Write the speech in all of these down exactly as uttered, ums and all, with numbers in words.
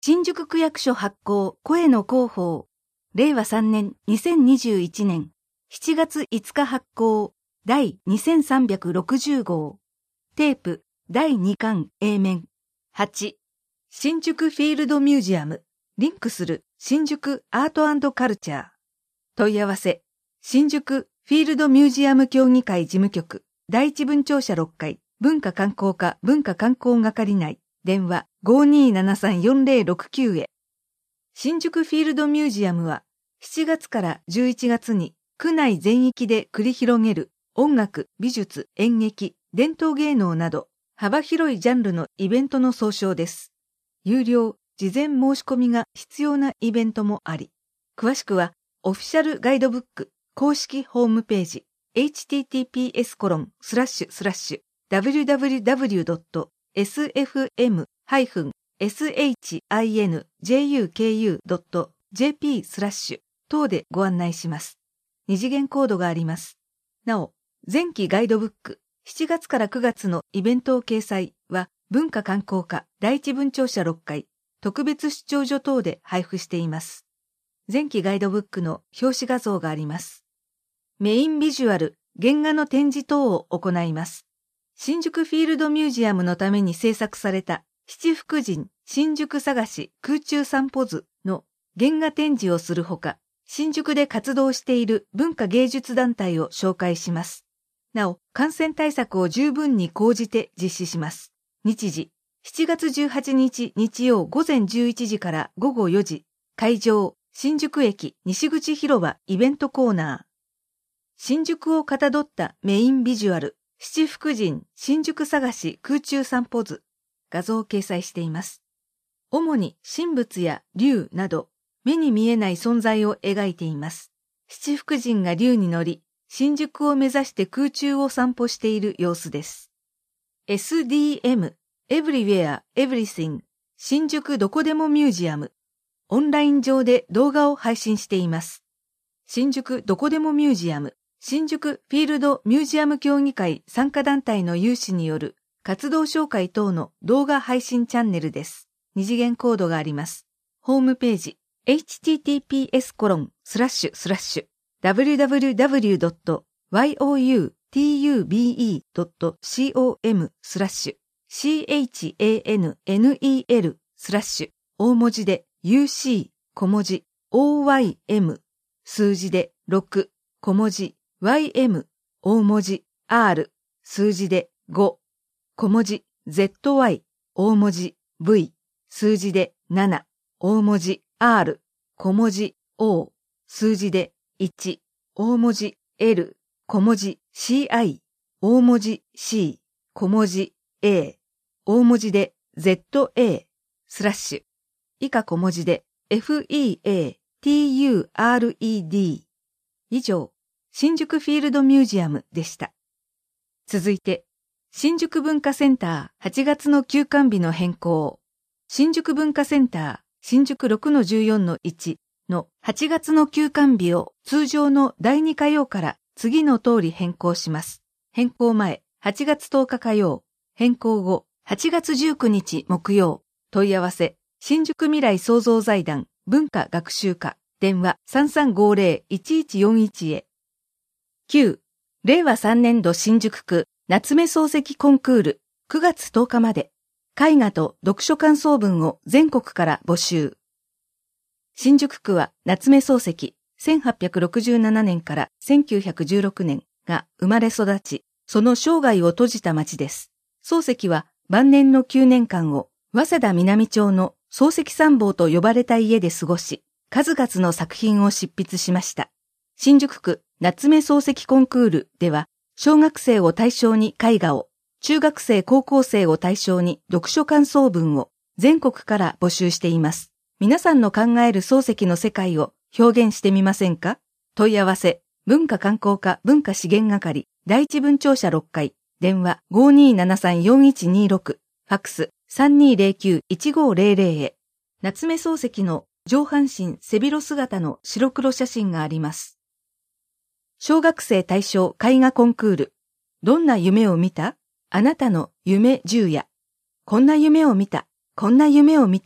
新宿区役所発行声の広報。れいわさんねんにせんにじゅういちねんしちがついつか発行第にせんさんびゃくろくじゅうごう。テープだいにかん A 面。はち. 新宿フィールドミュージアム。リンクする新宿アート&カルチャー。問い合わせ。新宿フィールドミュージアム協議会事務局。第一分庁舎ろっかい。文化観光課文化観光係内。電話 ごーにーななさんよんぜろろくきゅう へ。新宿フィールドミュージアムはしちがつからじゅういちがつに区内全域で繰り広げる音楽、美術、演劇、伝統芸能など幅広いジャンルのイベントの総称です。有料、事前申し込みが必要なイベントもあり、詳しくはオフィシャルガイドブック公式ホームページ エイチティーティーピーエスコロンスラッシュスラッシュダブリューダブリューダブリュードットエスエフエムハイフンエスエイチアイエヌジェイユーケーユードットジェーピースラッシュ等でご案内します。二次元コードがあります。なお、前期ガイドブックしちがつからくがつのイベントを掲載は文化観光課第一分庁舎ろっかい特別出張所等で配布しています。前期ガイドブックの表紙画像があります。メインビジュアル、原画の展示等を行います。新宿フィールドミュージアムのために制作された七福神新宿探し空中散歩図の原画展示をするほか、新宿で活動している文化芸術団体を紹介します。なお、感染対策を十分に講じて実施します。日時、しちがつじゅうはちにち日曜午前じゅういちじからごごよじ、会場、新宿駅西口広場イベントコーナー。新宿をかたどったメインビジュアル、七福神新宿探し空中散歩図、画像を掲載しています。主に神仏や竜など、目に見えない存在を描いています。七福神が竜に乗り、新宿を目指して空中を散歩している様子です。エスディーエム、Everywhere, Everything、新宿どこでもミュージアム。オンライン上で動画を配信しています。新宿どこでもミュージアム、新宿フィールドミュージアム協議会参加団体の有志による活動紹介等の動画配信チャンネルです。二次元コードがあります。ホームページ、エイチティーティーピーエスコロンスラッシュスラッシュダブリューダブリューダブリュードットワイオーユーティーユービーイードットコムスラッシュシーエイチエーエヌエヌイーエルスラッシュ大文字で ユーシー 小文字 オーワイエム 数字でろく小文字 ワイエム 大文字 R 数字でご小文字 ゼットワイ 大文字 V 数字でなな大文字 R 小文字 O 数字でいち大文字 L 小文字 シーアイ 大文字 C 小文字 A 大文字で ゼットエー スラッシュ以下小文字で エフイーエーティーユーアールイーディー 以上、新宿フィールドミュージアムでした。続いて、新宿文化センターはちがつの休館日の変更。新宿文化センター新宿 ろくのじゅうよんのいち のはちがつの休館日を通常のだいに火曜から次の通り変更します。変更前はちがつとおか火曜、変更後はちがつじゅうくにち木曜。問い合わせ、新宿未来創造財団文化学習課、電話 さんさんごぜろいちいちよんいち へ。きゅう. れいわさんねんど新宿区夏目漱石コンクールくがつとおかまで絵画と読書感想文を全国から募集。新宿区は夏目漱石せんはっぴゃくろくじゅうななねんからせんきゅうひゃくじゅうろくねんが生まれ育ち、その生涯を閉じた町です。漱石は晩年のきゅうねんかんを早稲田南町の漱石参謀と呼ばれた家で過ごし、数々の作品を執筆しました。新宿区夏目漱石コンクールでは、小学生を対象に絵画を、中学生高校生を対象に読書感想文を全国から募集しています。皆さんの考える漱石の世界を表現してみませんか？問い合わせ、文化観光課文化資源係第一分庁舎ろっかい、電話 ごーにーななさんよんいちにろく、ファックス さんにーぜろきゅういちごぜろぜろ へ。夏目漱石の上半身背広姿の白黒写真があります。小学生対象絵画コンクール。どんな夢を見た？あなたの夢十夜。こんな夢を見た。こんな夢を見たい。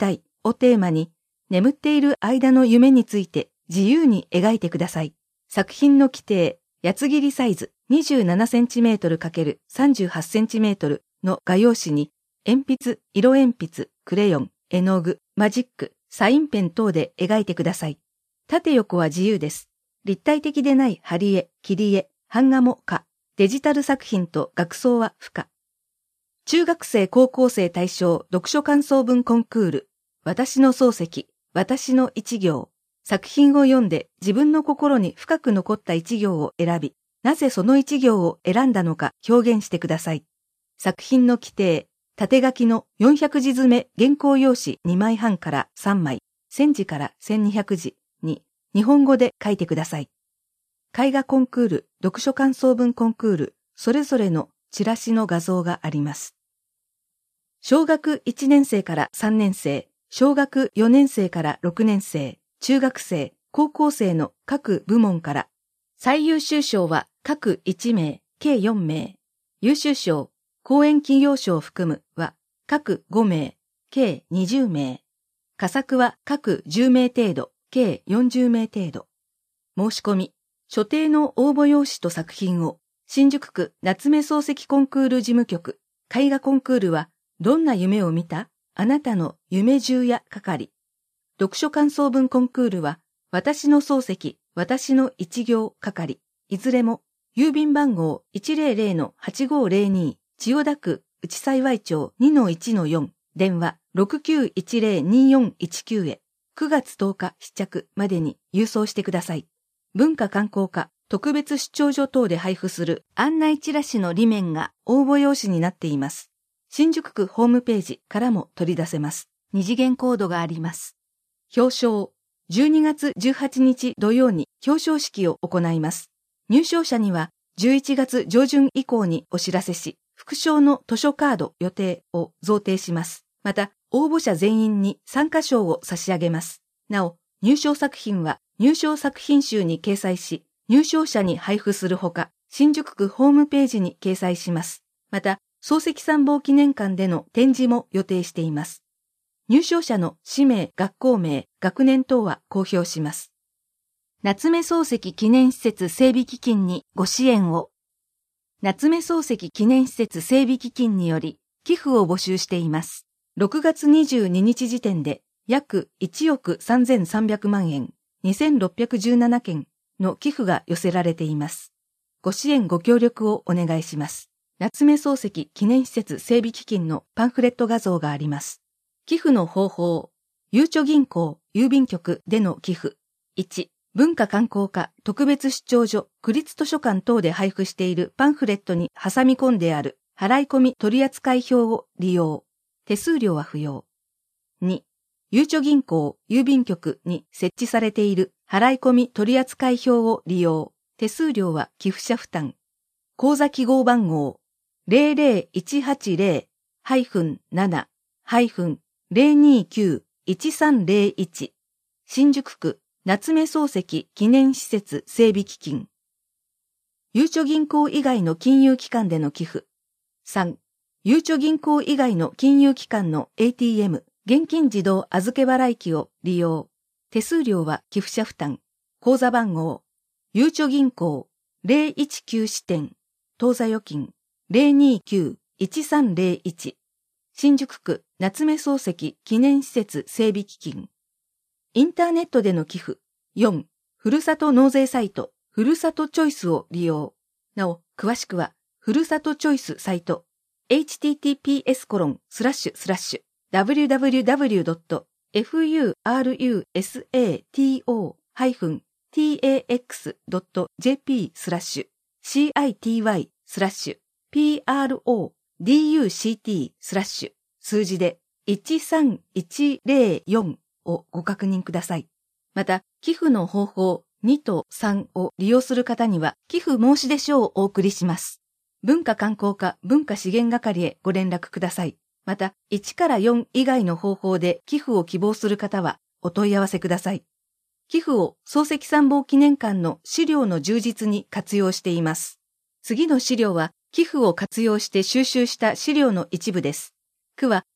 をテーマに、眠っている間の夢について自由に描いてください。作品の規定、八つ切りサイズ にじゅうななセンチメートル×さんじゅうはちセンチメートル の画用紙に、鉛筆、色鉛筆、クレヨン、絵の具、マジック、サインペン等で描いてください。縦横は自由です。立体的でない貼り絵、切り絵、版画も可。デジタル作品と学装は不可。中学生高校生対象読書感想文コンクール。私の漱石、私の一行。作品を読んで自分の心に深く残った一行を選び、なぜその一行を選んだのか表現してください。作品の規定、縦書きのよんひゃくじ詰め原稿用紙にまいはんからさんまい、せんじからせんにひゃくじに日本語で書いてください。絵画コンクール、読書感想文コンクール、それぞれのチラシの画像があります。小学いちねん生からさんねん生、小学よねん生からろくねん生、中学生、高校生の各部門から、最優秀賞は各いちめい、計よんめい、優秀賞、講演企業賞を含むは各ごめい、計にじゅうめい、佳作は各じゅうめい程度、計よんじゅうめい程度。申し込み、所定の応募用紙と作品を、新宿区夏目漱石コンクール事務局、絵画コンクールは、どんな夢を見た？あなたの夢十夜係。読書感想文コンクールは、私の漱石、私の一行係。いずれも、郵便番号 いちまるまるのはちごーぜろに、千代田区内幸町 にのいちのよん、電話 ろくきゅういちぜろによんいちきゅう へ、くがつとおか試着までに郵送してください。文化観光課特別出張所等で配布する案内チラシの裏面が応募用紙になっています。新宿区ホームページからも取り出せます。二次元コードがあります。表彰。じゅうにがつじゅうはちにち土曜に表彰式を行います。入賞者にはじゅういちがつじょうじゅん以降にお知らせし、副賞の図書カード予定を贈呈します。また、応募者全員に参加賞を差し上げます。なお、入賞作品は入賞作品集に掲載し、入賞者に配布するほか、新宿区ホームページに掲載します。また、漱石参謀記念館での展示も予定しています。入賞者の氏名、学校名、学年等は公表します。夏目漱石記念施設整備基金にご支援を。夏目漱石記念施設整備基金により寄付を募集しています。ろくがつにじゅうににち時点で約いちおくさんぜんさんびゃくまんえん、にせんろっぴゃくじゅうななけんの寄付が寄せられています。ご支援ご協力をお願いします。夏目漱石記念施設整備基金のパンフレット画像があります。寄付の方法。ゆうちょ銀行郵便局での寄付。いち、文化観光課特別出張所区立図書館等で配布しているパンフレットに挟み込んである払い込み取扱表を利用。手数料は不要。に、ゆうちょ銀行郵便局に設置されている払い込み取扱表を利用。手数料は寄付者負担。口座記号番号 ゼロゼロいちはちゼロ なな ゼロにきゅう いちさんゼロいち 新宿区夏目漱石記念施設整備基金。ゆうちょ銀行以外の金融機関での寄付。さん、ゆうちょ銀行以外の金融機関の エーティーエム、現金自動預け払い機を利用。手数料は寄付者負担。口座番号。ゆうちょ銀行ゼロいちきゅう支店。当座預金ゼロにきゅう いちさんゼロいち。新宿区夏目漱石記念施設整備基金。インターネットでの寄付。よん、ふるさと納税サイト、ふるさとチョイスを利用。なお、詳しくは、ふるさとチョイスサイト、エイチティーティーピーエスコロンスラッシュスラッシュダブリューダブリューダブリュードットフルサトハイフンタックスドットジェーピー スラッシュ シティスラッシュ ピーアールオーディーユーシーティー スラッシュ数字でいちさんいちゼロよんをご確認ください。また、寄付の方法にとさんを利用する方には寄付申し出書をお送りします。文化観光課文化資源係へご連絡ください。また、いちからよん以外の方法で寄付を希望する方はお問い合わせください。寄付を漱石参謀記念館の資料の充実に活用しています。次の資料は寄付を活用して収集した資料の一部です。区は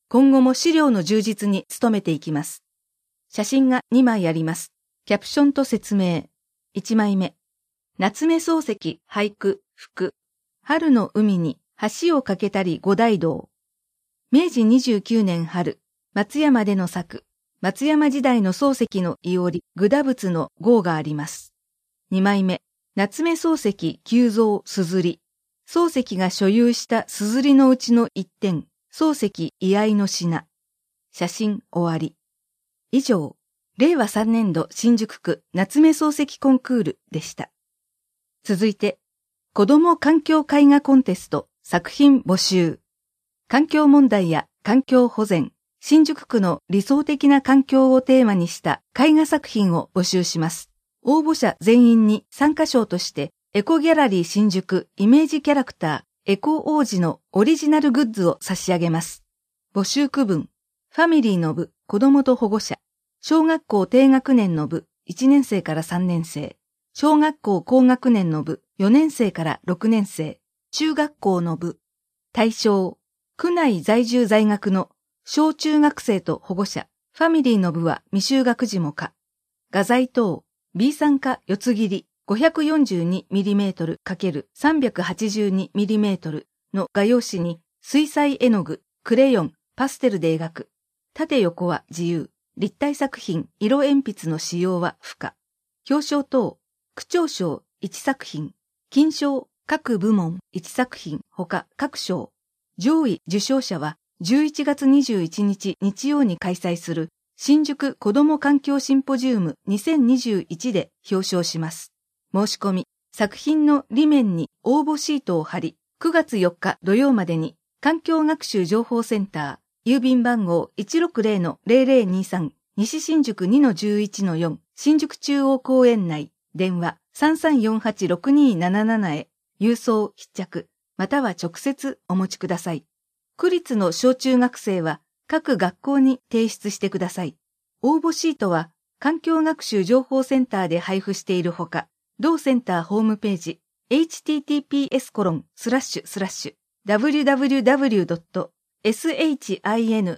今後も資料の充実に努めていきます。写真がにまいあります。キャプションと説明。いちまいめ。夏目漱石俳句副。春の海に橋を架けたり五大道。めいじにじゅうきゅうねん春、松山での作。松山時代の漱石のいおり、具打仏の号があります。にまいめ。夏目漱石急増すずり。漱石が所有したすずりのうちの一点、漱石居合の品。写真終わり。以上、れいわさんねんど新宿区夏目漱石コンクールでした。続いて、子ども環境絵画コンテスト作品募集。環境問題や環境保全、新宿区の理想的な環境をテーマにした絵画作品を募集します。応募者全員に参加賞として、エコギャラリー新宿イメージキャラクターエコ王子のオリジナルグッズを差し上げます。募集区分、ファミリーの部、子供と保護者、小学校低学年の部、いちねんせいからさんねんせい、小学校高学年の部、よねんせいからろくねんせい、中学校の部。対象、区内在住在学の小中学生と保護者、ファミリーの部は未就学児も可。画材等、ビーさん 化四つ切り ごひゃくよんじゅうにミリメートル×さんびゃくはちじゅうにミリメートル の画用紙に水彩絵の具、クレヨン、パステルで描く。縦横は自由。立体作品、色鉛筆の使用は不可。表彰等、区長賞いちさく品。金賞各部門いちさく品ほか各賞。上位受賞者はじゅういちがつにじゅういちにち日曜に開催する新宿子ども環境シンポジウムにせんにじゅういちで表彰します。申し込み、作品の裏面に応募シートを貼り、くがつよっか土曜までに環境学習情報センター、郵便番号 いちろくぜろのぜろぜろにさん、西新宿 にのじゅういちのよん、新宿中央公園内、電話 さんさんよんはちろくにーなななな へ、郵送必着、または直接お持ちください。区立の小中学生は各学校に提出してください。応募シートは環境学習情報センターで配布しているほか、同センターホームページ エイチティーティーピーエスコロンスラッシュスラッシュダブリューダブリューダブリュードットシンジュクイー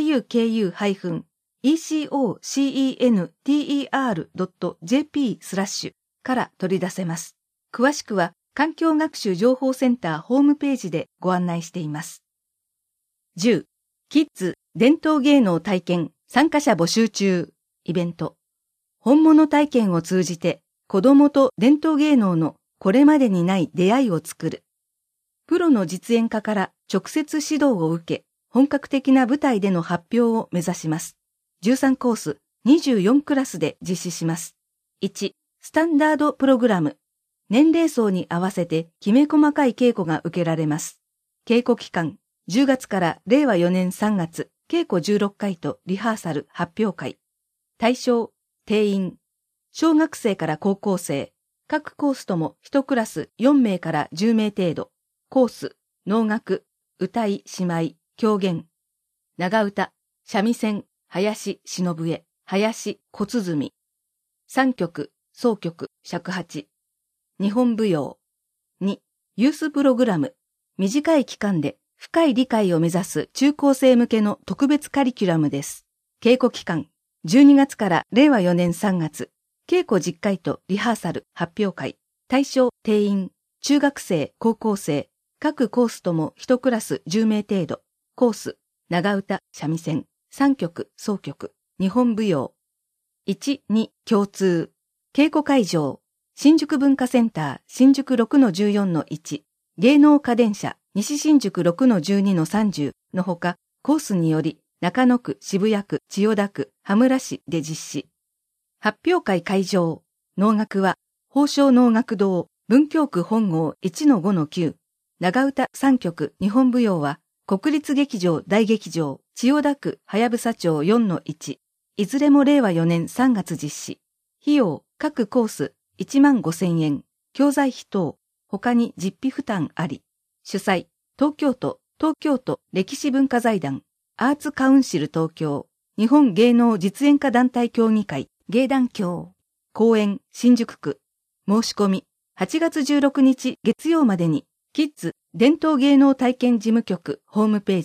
コンテスト ドットジェーピー スラッシュから取り出せます。詳しくは環境学習情報センターホームページでご案内しています。じゅう. キッズ伝統芸能体験参加者募集中イベント。本物体験を通じて子供と伝統芸能のこれまでにない出会いを作る。プロの実演家から直接指導を受け、本格的な舞台での発表を目指します。じゅうさんコース、にじゅうよんクラスで実施します。いち. スタンダードプログラム。年齢層に合わせてきめ細かい稽古が受けられます。稽古期間、じゅうがつかられいわよねんさんがつ、稽古じゅうろっかいとリハーサル発表会。対象、定員。小学生から高校生。各コースともいちクラスよんめいからじゅうめい程度。コース、能楽、歌い、姉妹、狂言。長唄、三味線、林、忍笛、林、小鼓。三曲、箏曲、尺八。日本舞踊。に. ユースプログラム。短い期間で深い理解を目指す中高生向けの特別カリキュラムです。稽古期間、じゅうにがつかられいわよねんさんがつ。稽古じっかいとリハーサル、発表会。対象、定員。中学生、高校生。各コースともいちクラスじゅうめい程度。コース、長唄、三味線。三曲、箏曲。日本舞踊。いち、に、共通。稽古会場。新宿文化センター、新宿 ろくのじゅうよんのいち。芸能家電車、西新宿 ろくのじゅうにのさんじゅう のほか、コースにより、中野区、渋谷区、千代田区、羽村市で実施。発表会会場。能楽は、宝生能楽堂、文京区本郷 いちのごのきゅう。長唄さんきょく、日本舞踊は、国立劇場大劇場、千代田区、はやぶさ町 よんのいち。いずれもれいわよねんさんがつ実施。費用、各コース、いちまんごせんえん。教材費等、他に実費負担あり。主催、東京都、東京都歴史文化財団、アーツカウンシル東京、日本芸能実演家団体協議会、芸団協。公演、新宿区。申し込み、はちがつじゅうろくにち月曜までに、キッズ伝統芸能体験事務局ホームページ、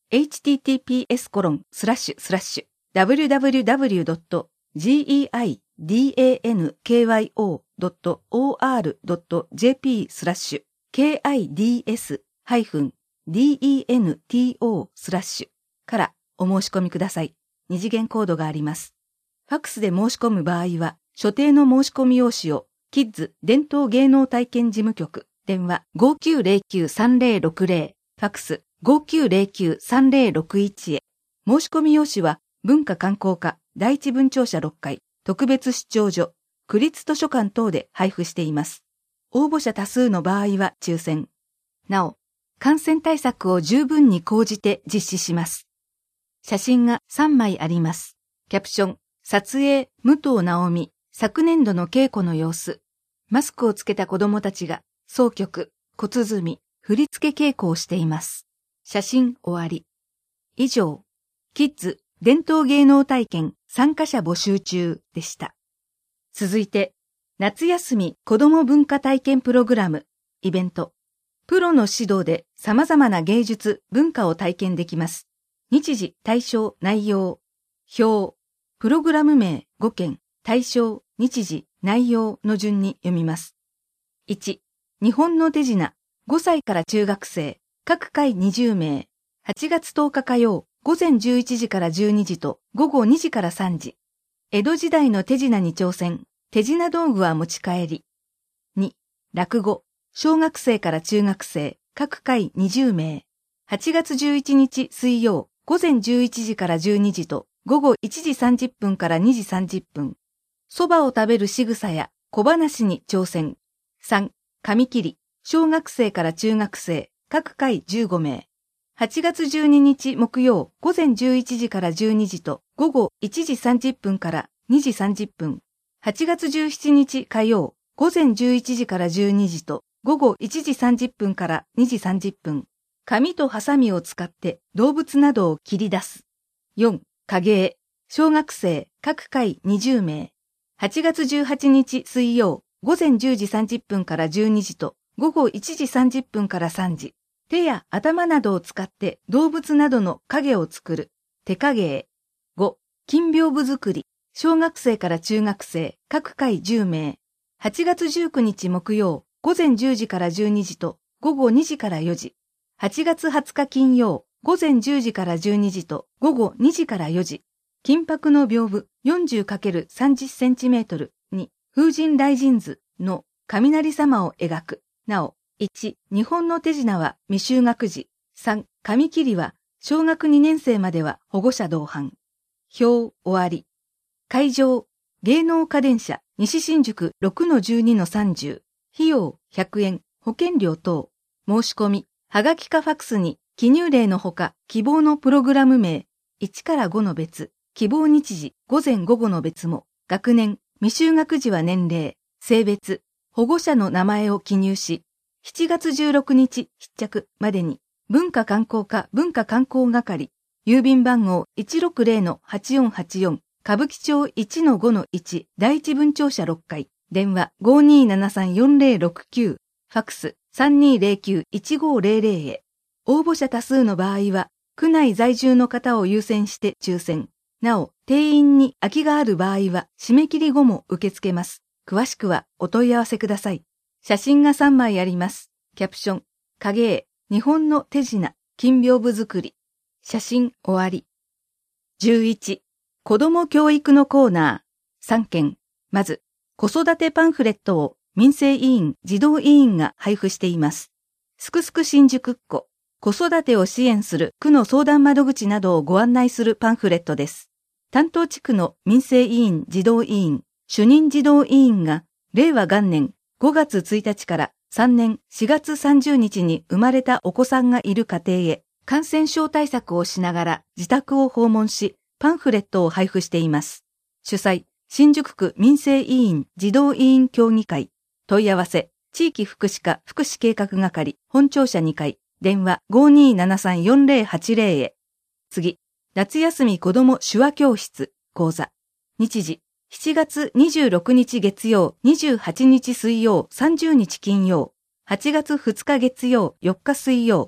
エイチティーティーピーエスコロンスラッシュスラッシュダブリューダブリューダブリュードットジェイアイダンケーワイオードットオーアールドットジェーピースラッシュケーアイディーエスハイフンディーイーエヌティーオースラッシュからお申し込みください。二次元コードがあります。ファックスで申し込む場合は、所定の申し込み用紙をキッズ伝統芸能体験事務局電話 ごきゅうゼロきゅうさんゼロろくゼロ ファックス ごきゅうゼロきゅうさんゼロろくいち へ。申し込み用紙は文化観光課第一文庁舎ろっかい特別出張所区立図書館等で配布しています。応募者多数の場合は抽選。なお、感染対策を十分に講じて実施します。写真がさんまいあります。キャプション、撮影、武藤直美、昨年度の稽古の様子。マスクをつけた子供たちが、箏曲、小鼓、振り付け稽古をしています。写真終わり。以上、キッズ伝統芸能体験参加者募集中でした。続いて、夏休み子ども文化体験プログラム、イベント。プロの指導で様々な芸術、文化を体験できます。日時、対象、内容。表。プログラム名ごけん、対象、日時、内容の順に読みます。いち、日本の手品、ごさいから中学生、各回にじゅうめい。はちがつとおか火曜、午前じゅういちじからじゅうにじと午後にじからさんじ。江戸時代の手品に挑戦、手品道具は持ち帰り。に、落語、小学生から中学生、各回にじゅうめい。はちがつじゅういちにち水曜、午前じゅういちじからじゅうにじと午後いちじさんじゅっぷんからにじさんじゅっぷん。蕎麦を食べる仕草や小話に挑戦。さん、紙切り、小学生から中学生、各回じゅうごめい。はちがつじゅうににち木曜、午前じゅういちじからじゅうにじと午後いちじさんじゅっぷんからにじさんじゅっぷん。はちがつじゅうしちにち火曜、午前じゅういちじからじゅうにじと午後いちじさんじゅっぷんからにじさんじゅっぷん。紙とハサミを使って動物などを切り出す。よん、影絵、小学生、各回にじゅうめい。はちがつじゅうはちにち水曜、午前じゅうじさんじゅっぷんからじゅうにじと午後いちじさんじゅっぷんからさんじ。手や頭などを使って動物などの影を作る。手影絵。ご、金屏風作り。小学生から中学生、各回じゅうめい。はちがつじゅうくにち木曜、午前じゅうじからじゅうにじと午後にじからよじ。はちがつはつか金曜、午前じゅうじからじゅうにじと午後にじからよじ。金箔の屏風 よんじゅうかけるさんじゅっセンチメートル に風神雷神図の雷様を描く。なお、いち、日本の手品は未就学児。さん、紙切りは小学にねんせいまでは保護者同伴。表終わり。会場、芸能家電車西新宿 ろくのじゅうにのさんじゅう。費用ひゃくえん、保険料等。申し込み、はがきかファックスに記入例のほか希望のプログラム名、いちからごの別、希望日時、午前午後の別も、学年、未就学児は年齢、性別、保護者の名前を記入し、しちがつじゅうろくにち必着までに、文化観光課文化観光係、郵便番号 いちろくゼロのはちよんはちよん、歌舞伎町 いちのごのいち 第一文庁舎ろっかい、電話 ごにーななさんよんぜろろくきゅう、ファックス さんにーぜろきゅういちごゼロゼロ へ。応募者多数の場合は、区内在住の方を優先して抽選。なお、定員に空きがある場合は、締め切り後も受け付けます。詳しくはお問い合わせください。写真がさんまいあります。キャプション、影絵、日本の手品、金屏風作り。写真終わり。じゅういち、子ども教育のコーナー、さんけん。まず、子育てパンフレットを民生委員、児童委員が配布しています。すくすく新宿っ子、子育てを支援する区の相談窓口などをご案内するパンフレットです。担当地区の民生委員、児童委員、主任児童委員が、令和元年ごがつついたちからさんねんしがつさんじゅうにちに生まれたお子さんがいる家庭へ、感染症対策をしながら自宅を訪問し、パンフレットを配布しています。主催、新宿区民生委員児童委員協議会。問い合わせ、地域福祉課福祉計画係、本庁舎にかい、電話 ごにーななさんよんぜろはちぜろ へ。次、夏休み子ども手話教室、講座。日時、しちがつにじゅうろくにち月曜、にじゅうはちにち水曜、さんじゅうにち金曜。はちがつふつか月曜、よっか水曜。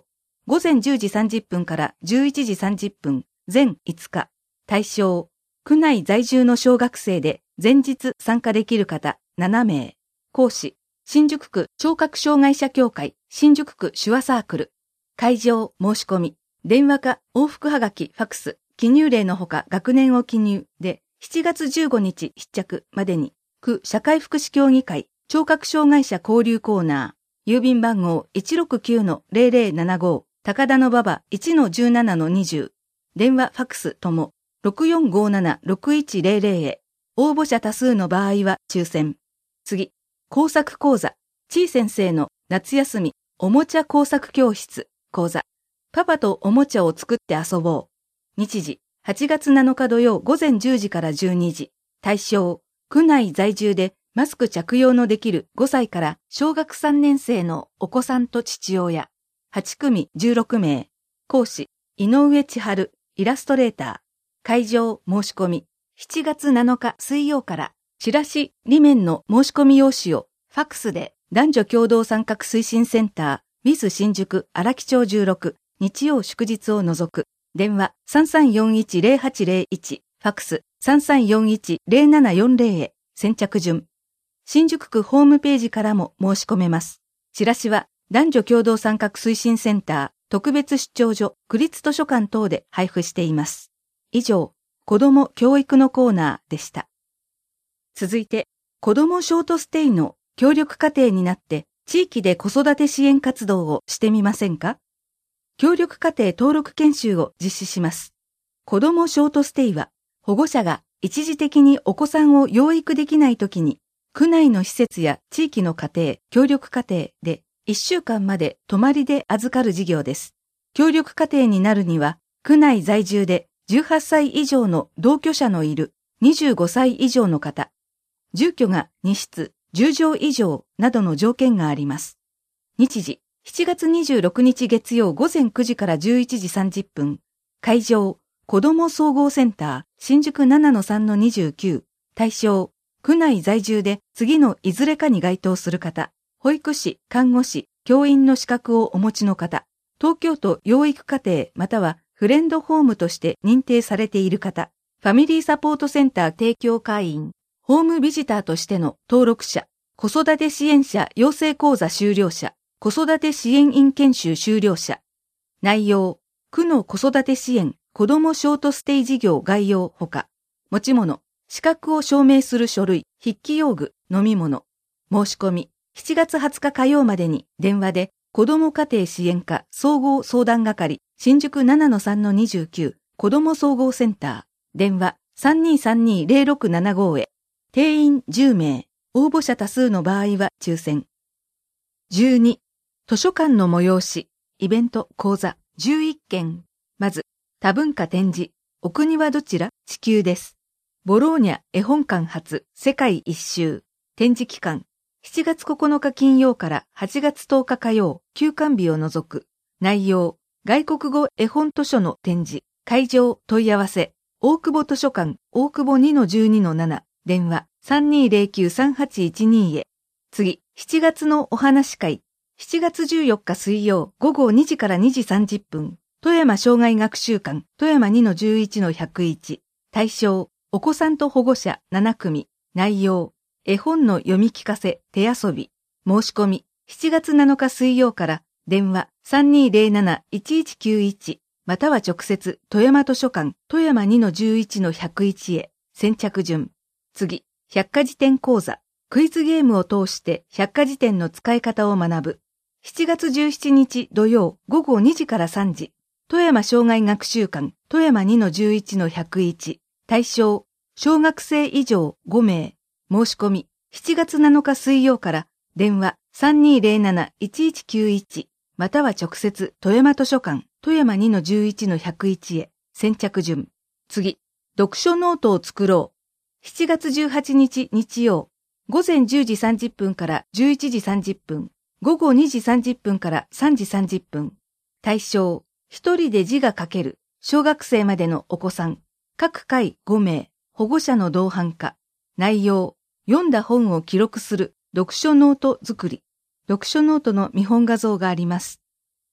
午前じゅうじさんじゅっぷんからじゅういちじさんじゅっぷん、全いつか。対象、区内在住の小学生で前日参加できる方ななめい。講師、新宿区聴覚障害者協会、新宿区手話サークル。会場、申し込み。電話か往復はがき、ファクス、記入例のほか学年を記入で、しちがつじゅうごにち必着までに、区社会福祉協議会、聴覚障害者交流コーナー、郵便番号 いちろくきゅうのゼロゼロななご、高田馬場 いちのじゅうななのにじゅう、電話、ファクスとも、ろくよんごななろくいちゼロゼロへ、応募者多数の場合は抽選。次、工作講座、ちい先生の夏休み、おもちゃ工作教室、講座。パパとおもちゃを作って遊ぼう。日時、はちがつなのか土曜午前じゅうじからじゅうにじ。対象、区内在住でマスク着用のできるごさいから小学さんねんせいのお子さんと父親。はちくみじゅうろくめい。講師、井上千春、イラストレーター。会場、申し込み。しちがつなのか水曜から、チラシ、裏面の申し込み用紙を、ファックスで、男女共同参画推進センター、ウィズ 新宿荒木町じゅうろく、日曜祝日を除く。電話 さんさんよんいちゼロはちゼロいち、ファックス さんさんよんいちゼロななよんゼロ へ、先着順。新宿区ホームページからも申し込めます。チラシは、男女共同参画推進センター、特別出張所、区立図書館等で配布しています。以上、子ども教育のコーナーでした。続いて、子どもショートステイの協力家庭になって、地域で子育て支援活動をしてみませんか？協力家庭登録研修を実施します。子どもショートステイは、保護者が一時的にお子さんを養育できないときに、区内の施設や地域の家庭、協力家庭でいっしゅうかんまで泊まりで預かる事業です。協力家庭になるには、区内在住でじゅうはっさい以上の同居者のいるにじゅうごさい以上の方、住居がにしつ、じゅうじょう以上などの条件があります。日時、しちがつにじゅうろくにち月曜午前くじからじゅういちじさんじゅっぷん。会場、子ども総合センター、新宿 ななのさんのにじゅうきゅう。対象、区内在住で次のいずれかに該当する方、保育士、看護師、教員の資格をお持ちの方、東京都養育家庭またはフレンドホームとして認定されている方、ファミリーサポートセンター提供会員、ホームビジターとしての登録者、子育て支援者養成講座修了者、子育て支援員研修修了者。内容、区の子育て支援、子どもショートステイ事業概要ほか、持ち物、資格を証明する書類、筆記用具、飲み物。申し込み、しちがつはつか火曜までに電話で、子ども家庭支援課総合相談係、新宿 ななのさんのにじゅうきゅう、子ども総合センター、電話 さんにーさんにーゼロろくななご へ。定員じゅうめい、応募者多数の場合は抽選。じゅうに、図書館の催し、イベント、講座、じゅういっけん。まず、多文化展示、お国はどちら？地球です。ボローニャ絵本館発、世界一周。展示期間、しちがつここのか金曜からはちがつとおか火曜、休館日を除く。内容、外国語絵本図書の展示。会場、問い合わせ、大久保図書館、大久保 にのじゅうにのなな、電話 さんにーゼロきゅうさんはちいちに へ。次、しちがつのお話会。しちがつじゅうよっか水曜午後にじからにじさんじゅっぷん。富山障害学習館、富山 にのじゅういちのひゃくいち。対象、お子さんと保護者ななくみ。内容、絵本の読み聞かせ、手遊び。申し込み、しちがつなのか水曜から電話 さんにーゼロなないちいちきゅういち。または直接、富山図書館、富山 にのじゅういちのひゃくいち へ。先着順。次、百科事典講座。クイズゲームを通して百科事典の使い方を学ぶ。しちがつじゅうしちにち土曜午後にじからさんじ。富山障害学習館、富山 にのじゅういちのひゃくいち。対象、小学生以上ごめい。申し込み、しちがつなのか水曜から電話 さんにーゼロなないちいちきゅういち。または直接、富山図書館、富山 にのじゅういちのひゃくいち へ。先着順。次、読書ノートを作ろう。しちがつじゅうはちにち日曜、午前じゅうじさんじゅっぷんからじゅういちじさんじゅっぷん、午後にじさんじゅっぷんからさんじさんじゅっぷん。対象、一人で字が書ける、小学生までのお子さん、各回ごめい、保護者の同伴化。内容、読んだ本を記録する、読書ノート作り。読書ノートの見本画像があります。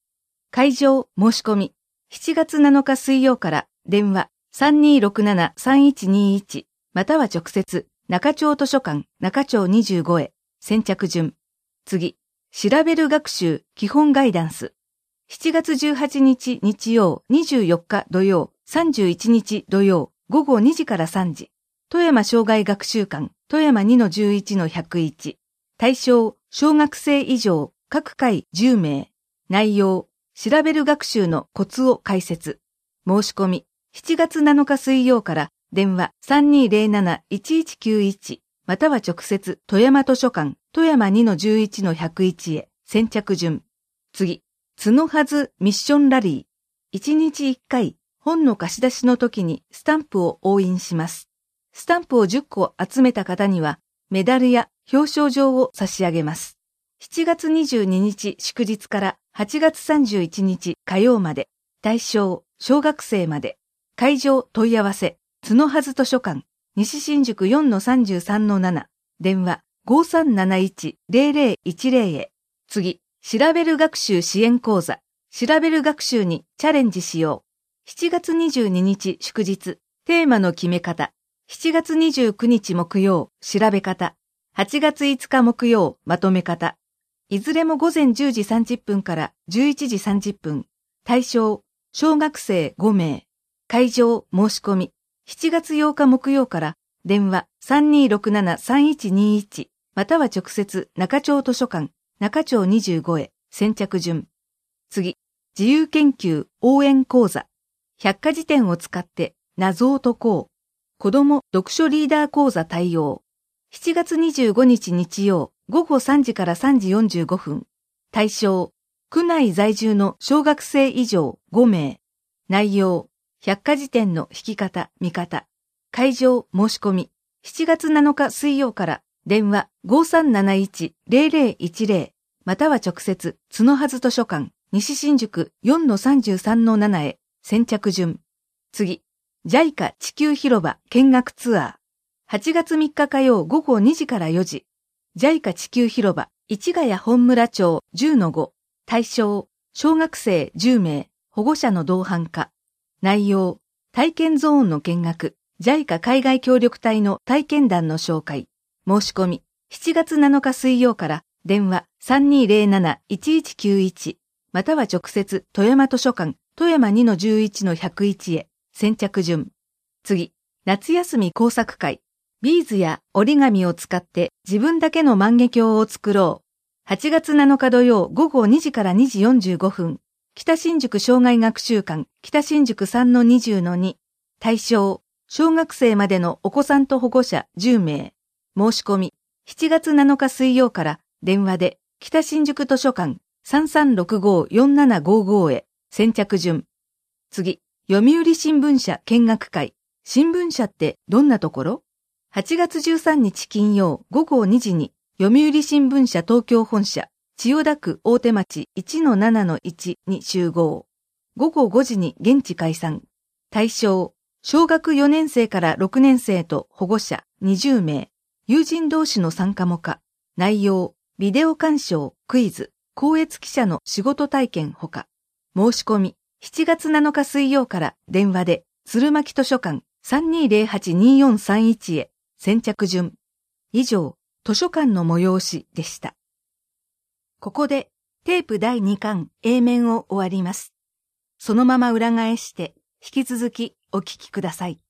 会場申し込み。しちがつなのか水曜から電話 さんにーろくななさんいちにいち または直接中町図書館中町にじゅうごへ。先着順。次。調べる学習基本ガイダンス。しちがつじゅうはちにち日曜、にじゅうよっか土曜、さんじゅういちにち土曜、ごごにじからさんじ。富山障害学習館富山 にのじゅういちのひゃくいち。対象、小学生以上、各回じゅうめい。内容、調べる学習のコツを解説。申し込み、しちがつなのか水曜から電話 さんにーぜろなないちいちきゅういち または直接富山図書館富山 にのじゅういちのひゃくいちへ。先着順。次。角はずミッションラリー。いちにちいっかい、本の貸し出しの時にスタンプを押印します。スタンプをじゅっこ集めた方には、メダルや表彰状を差し上げます。しちがつにじゅうににち祝日からはちがつさんじゅういちにち火曜まで。対象、小学生まで。会場問い合わせ、角はず図書館、西新宿 よんのさんじゅうさんのなな。電話 ごさんなないちぜろぜろいちぜろ へ。次。調べる学習支援講座。調べる学習にチャレンジしよう。しちがつにじゅうににち祝日。テーマの決め方。しちがつにじゅうくにち木曜、調べ方。はちがついつか木曜、まとめ方。いずれもごぜんじゅうじさんじゅっぷんからじゅういちじさんじゅっぷん。対象、小学生ごめい。会場申し込み。しちがつようか木曜から電話 さんにーろくななさんいちにいち または直接中町図書館中町にじゅうごへ。先着順。次。自由研究応援講座。百科事典を使って謎を解こう。子ども読書リーダー講座対応。しちがつにじゅうごにち日曜ごごさんじからさんじよんじゅうごふん。対象。区内在住の小学生以上ごめい。内容。百科事典の引き方、見方。会場申し込み。しちがつなのか水曜から電話 ごさんなないちぜろぜろいちぜろ または直接角はず図書館西新宿 よんのさんじゅうさんのなな へ。先着順。次。ジャイカ 地球広場見学ツアー。はちがつみっか火曜ごごにじからよじ。ジャイカ 地球広場市ヶ谷本村町 じゅうのご。対象。小学生じゅうめい。保護者の同伴化。内容。体験ゾーンの見学。ジャイカ 海外協力隊の体験談の紹介。申し込み。しちがつなのか水曜から電話 さんにーぜろなないちいちきゅういち または直接富山図書館富山 にのじゅういちのひゃくいちへ。先着順。次。夏休み工作会。ビーズや折り紙を使って自分だけの万華鏡を作ろう。はちがつなのか土曜ごごにじからにじよんじゅうごふん。北新宿障害学習館北新宿 さんのにじゅうのに。対象。小学生までのお子さんと保護者じゅうめい。申し込み。しちがつなのか水曜から電話で北新宿図書館 さんさんろくごよんななごご へ。先着順。次。読売新聞社見学会。新聞社ってどんなところ？ はちがつじゅうさんにち金曜ごごにじに読売新聞社東京本社千代田区大手町 いちのななのいち に集合。ごごごじに現地解散。対象。小学よねんせいからろくねんせいと保護者にじゅうめい。友人同士の参加も可。内容。ビデオ鑑賞、クイズ、校閲記者の仕事体験ほか。申し込み。しちがつなのか水曜から電話で鶴巻図書館 さんにーぜろはちにーよんさんいち へ。先着順。以上、図書館の催しでした。ここでテープだいにかん A 面を終わります。そのまま裏返して引き続きお聞きください。